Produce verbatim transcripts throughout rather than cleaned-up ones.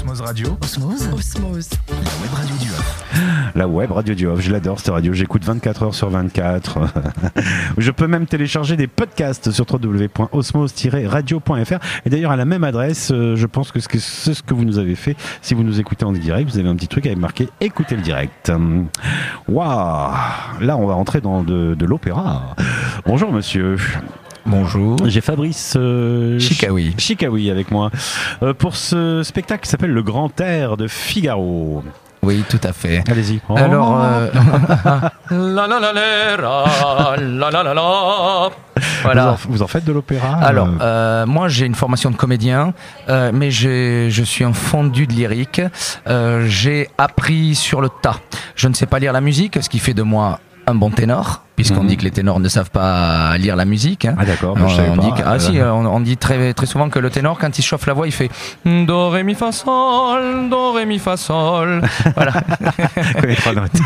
Osmose Radio. Osmose. Osmose. La web radio du Off. La web radio du Off, je l'adore cette radio, j'écoute vingt-quatre heures sur vingt-quatre. Je peux même télécharger des podcasts sur w w w point osmose tiret radio point f r. Et d'ailleurs à la même adresse, euh, je pense que c'est ce que vous nous avez fait. Si vous nous écoutez en direct, vous avez un petit truc avec marqué écoutez le direct. Waouh, là on va rentrer dans de, de l'opéra. Bonjour monsieur. Bonjour. J'ai Fabrice euh, Chikaoui. Chikaoui avec moi euh, pour ce spectacle qui s'appelle Le Grand Air de Figaro. Oui, tout à fait. Allez-y. Oh. Alors, euh... la la la la la la la la. Voilà. Vous en, vous en faites de l'opéra? Alors, euh, moi j'ai une formation de comédien, euh, mais j'ai, je suis un fondu de lyrique. Euh, j'ai appris sur le tas. Je ne sais pas lire la musique, ce qui fait de moi un bon ténor, puisqu'on mmh. dit que les ténors ne savent pas lire la musique. Hein. Ah d'accord, on, je savais on pas. dit que, ah si, on, on dit très très souvent que le ténor, quand il chauffe la voix, il fait do ré mi fa sol, do ré mi fa sol. Voilà. Les trois notes.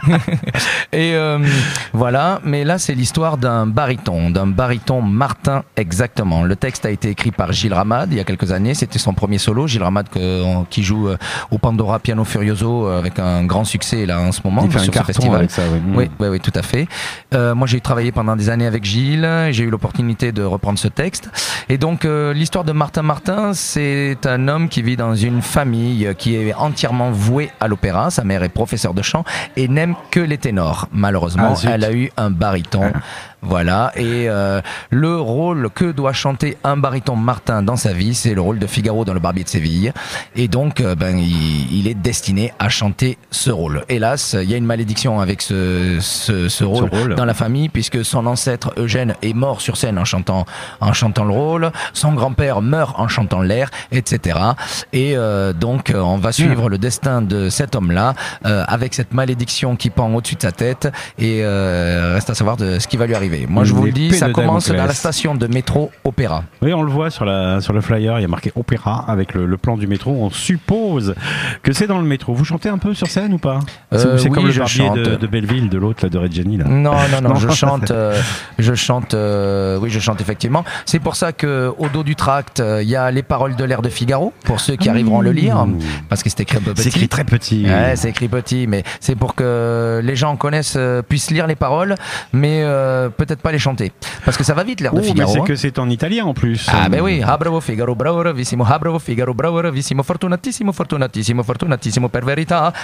Et euh, voilà, mais là c'est l'histoire d'un baryton, d'un baryton Martin exactement. Le texte a été écrit par Gilles Ramade il y a quelques années. C'était son premier solo. Gilles Ramade que, qui joue au Pandora Piano Furioso avec un grand succès là en ce moment il fait sur un ce festival. avec ça, oui. Oui, oui, oui, tout à fait. Euh, moi, j'ai travaillé pendant des années avec Gilles. J'ai eu l'opportunité de reprendre ce texte. Et donc, euh, l'histoire de Martin Martin, c'est un homme qui vit dans une famille qui est entièrement vouée à l'opéra. Sa mère est professeure de chant et n'aime que les ténors. Malheureusement, ah, elle a eu un baryton. Voilà, et euh, le rôle que doit chanter un baryton Martin dans sa vie, c'est le rôle de Figaro dans Le Barbier de Séville. Et donc, euh, ben, il, il est destiné à chanter ce rôle. Hélas, il y a une malédiction avec ce, ce, ce, rôle, ce rôle dans la famille, puisque son ancêtre Eugène est mort sur scène en chantant, en chantant le rôle, son grand-père meurt en chantant l'air, et cetera. Et euh, donc, on va suivre mmh. le destin de cet homme-là, euh, avec cette malédiction qui pend au-dessus de sa tête, et euh, reste à savoir de ce qui va lui arriver. Moi je vous le dis, ça commence dans la station de métro Opéra. Oui, on le voit sur, la, sur le flyer, il y a marqué Opéra avec le, le plan du métro. On suppose que c'est dans le métro. Vous chantez un peu sur scène ou pas? euh, C'est oui, comme le je Barbier chante. De, de Belleville, de l'autre, là, de Reggiani. Là. Non, non, non, non, je chante, euh, je chante, euh, oui, je chante effectivement. C'est pour ça que au dos du tract, il euh, y a les paroles de l'air de Figaro, pour ceux qui mmh. arriveront à le lire, parce que c'est écrit un peu petit. C'est écrit très petit. Ouais, c'est écrit petit, mais c'est pour que les gens connaissent, euh, puissent lire les paroles, mais euh, peut-être pas les chanter. Parce que ça va vite l'air de oh, Figaro. Mais c'est hein. que c'est en italien en plus. Ah ben oui, ah bravo Figaro, bravo bravissimo, ah bravo Figaro, bravo bravissimo, fortunatissimo, fortunatissimo, fortunatissimo per verità.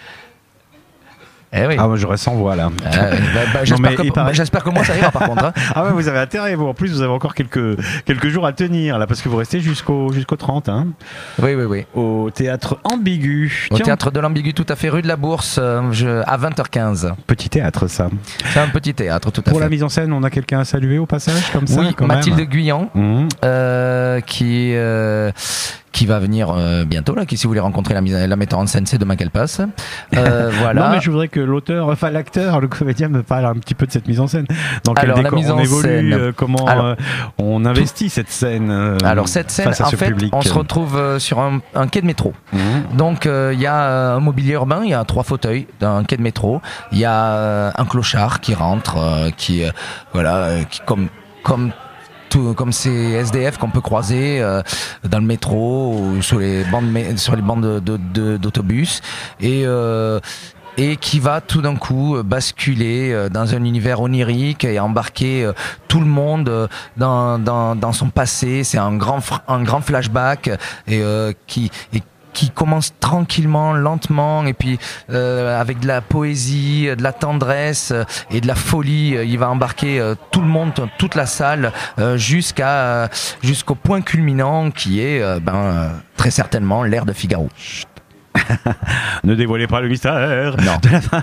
Eh oui. Ah moi j'aurais cent voix là. Euh, bah, bah, j'espère, non, que, paraît... j'espère que moi ça ira par contre. Hein. Ah ouais, vous avez intérêt, vous. En plus vous avez encore quelques, quelques jours à tenir là, parce que vous restez jusqu'au, jusqu'au trente. Hein, oui, oui, oui. Au théâtre Ambigu. Au Tiens, théâtre de l'Ambigu, tout à fait, rue de la Bourse, euh, je, à vingt heures quinze. Petit théâtre ça. C'est un petit théâtre, tout à Pour fait. Pour la mise en scène, on a quelqu'un à saluer au passage comme ça? Oui, quand Mathilde même. Guyon, mmh. euh, qui... Euh, qui va venir euh, bientôt là, qui si vous voulez rencontrer la, la metteur en scène, c'est demain qu'elle passe. Euh, voilà. Non mais je voudrais que l'auteur, enfin l'acteur, le comédien me parle un petit peu de cette mise en scène. Dans quel Alors, décor la mise on en évolue, scène. Euh, comment Alors, euh, on investit cette scène. Euh, Alors cette scène, en fait, public. on se retrouve euh, sur un, un quai de métro. Mmh. Donc il euh, y a un mobilier urbain, il y a trois fauteuils d'un quai de métro, il y a euh, un clochard qui rentre, euh, qui euh, voilà, euh, qui comme comme Tout, comme ces S D F qu'on peut croiser euh, dans le métro ou sur les bandes, sur les bandes de, de, de, d'autobus et, euh, et qui va tout d'un coup basculer dans un univers onirique et embarquer tout le monde dans, dans, dans son passé. C'est un grand, un grand flashback et, euh, qui... Et qui commence tranquillement, lentement, et puis euh, avec de la poésie, de la tendresse euh, et de la folie. Il va embarquer euh, tout le monde, toute la salle, euh, jusqu'à euh, jusqu'au point culminant qui est euh, ben, euh, très certainement l'air de Figaro. Ne dévoilez pas le mystère. Non. De la fin.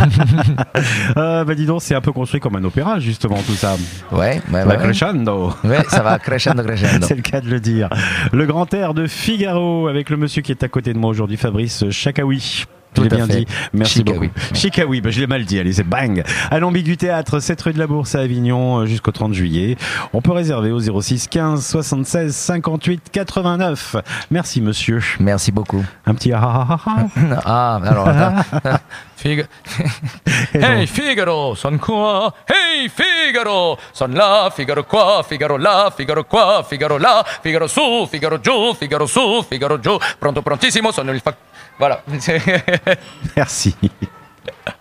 euh, bah dis donc, c'est un peu construit comme un opéra, justement, tout ça. Ouais, ouais, ça ouais. va crescendo. Ouais, ça va crescendo, crescendo. C'est le cas de le dire. Le grand air de Figaro avec le monsieur qui est à côté de moi aujourd'hui, Fabrice Chakaoui. Je l'ai bien fait. dit. Merci Chikaoui. beaucoup. Chikaoui, bah, je l'ai mal dit. Allez, c'est bang. À l'Ambigu Théâtre, sept rue de la Bourse à Avignon, jusqu'au trente juillet. On peut réserver au zéro six quinze soixante-seize cinquante-huit quatre-vingt-neuf. Merci, monsieur. Merci beaucoup. Un petit ah ah ah ah. Ah, alors, attends. Fig... Hey, Figaro, son quoi? Hey! mi, Figaro. Son là, Figaro qua, Figaro là, Figaro qua, Figaro là, Figaro su, Figaro giù, Figaro su, Figaro giù. Pronto, prontissimo, sono il fa... Voilà. Merci.